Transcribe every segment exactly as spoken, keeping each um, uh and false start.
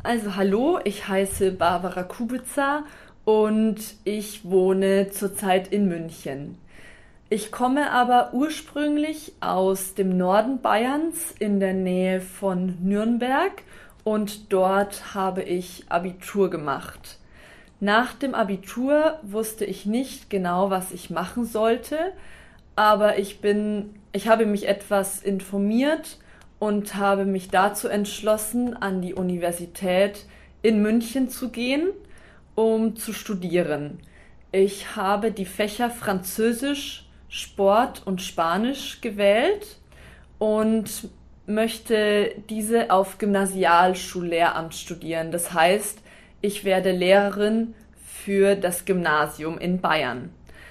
Also hallo, ich heiße Barbara Kubica und ich wohne zurzeit in München. Ich komme aber ursprünglich aus dem Norden Bayerns in der Nähe von Nürnberg und dort habe ich Abitur gemacht. Nach dem Abitur wusste ich nicht genau, was ich machen sollte, aber ich bin, ich habe mich etwas informiert und habe mich dazu entschlossen, an die Universität in München zu gehen, um zu studieren. Ich habe die Fächer Französisch, Sport und Spanisch gewählt und möchte diese auf Gymnasialschullehramt studieren. Das heißt, ich werde Lehrerin für das Gymnasium in Bayern.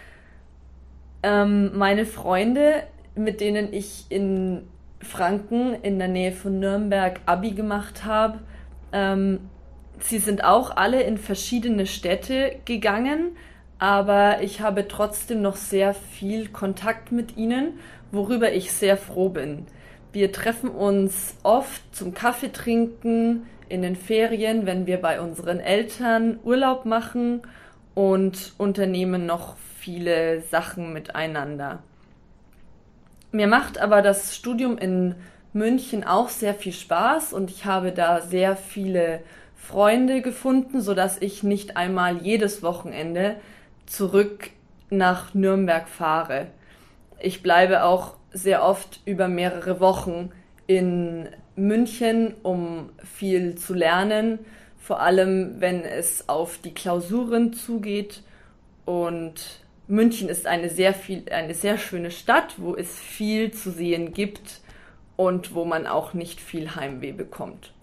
Ähm, meine Freunde, mit denen ich in Franken in der Nähe von Nürnberg Abi gemacht habe, ähm, sie sind auch alle in verschiedene Städte gegangen, aber ich habe trotzdem noch sehr viel Kontakt mit ihnen, worüber ich sehr froh bin. Wir treffen uns oft zum Kaffee trinken in den Ferien, wenn wir bei unseren Eltern Urlaub machen und unternehmen noch viele Sachen miteinander. Mir macht aber das Studium in München auch sehr viel Spaß und ich habe da sehr viele Freunde gefunden, sodass ich nicht einmal jedes Wochenende zurück nach Nürnberg fahre. Ich bleibe auch sehr oft über mehrere Wochen in München, um viel zu lernen, vor allem wenn es auf die Klausuren zugeht. Und München ist eine sehr viel, eine sehr schöne Stadt, wo es viel zu sehen gibt und wo man auch nicht viel Heimweh bekommt.